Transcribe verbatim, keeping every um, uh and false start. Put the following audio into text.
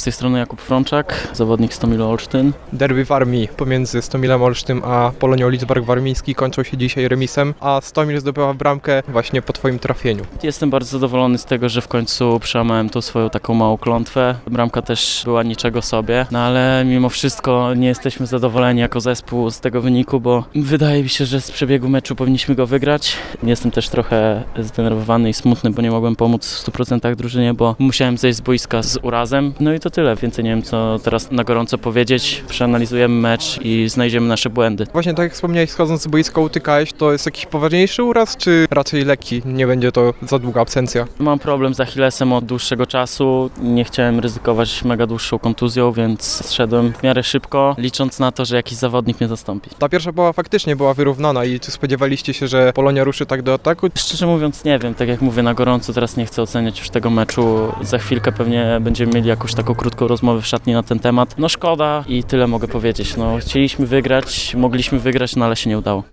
z tej strony Jakub Frączak, zawodnik Stomil Olsztyn. Derby Warmii pomiędzy Stomilem Olsztyn a Polonią Lidzbark Warmiński kończą się dzisiaj remisem, a Stomil zdobyła bramkę właśnie po Twoim trafieniu. Jestem bardzo zadowolony z tego, że w końcu przełamałem tą swoją taką małą klątwę. Bramka też była niczego sobie, no ale mimo wszystko nie jesteśmy zadowoleni jako zespół z tego wyniku, bo wydaje mi się, że z przebiegu meczu powinniśmy go wygrać. Jestem też trochę zdenerwowany i smutny, bo nie mogłem pomóc w stu procentach drużynie, bo musiałem zejść z boiska z urazem. No i to tyle, więcej nie wiem co teraz na gorąco powiedzieć. Przeanalizujemy mecz i znajdziemy nasze błędy. Właśnie tak jak wspomniałeś, schodząc z boiska utykałeś, to jest jakiś poważniejszy uraz, czy raczej lekki? Nie będzie to za długa absencja? Mam problem z Achillesem od dłuższego czasu. Nie chciałem ryzykować mega dłuższą kontuzją, więc zszedłem w miarę szybko, licząc na to, że jakiś zawodnik mnie zastąpi. Ta pierwsza połowa faktycznie była wyrównana i czy spodziewaliście się, że Polonia ruszy tak do ataku? Szczerze mówiąc nie wiem, tak jak mówię na gorąco, teraz nie chcę oceniać już tego meczu. Za chwilkę pewnie będziemy mieli jakąś taką krótką rozmowę w szatni na ten temat. No szkoda i tyle mogę powiedzieć. No, chcieliśmy wygrać, mogliśmy wygrać, no ale się nie udało.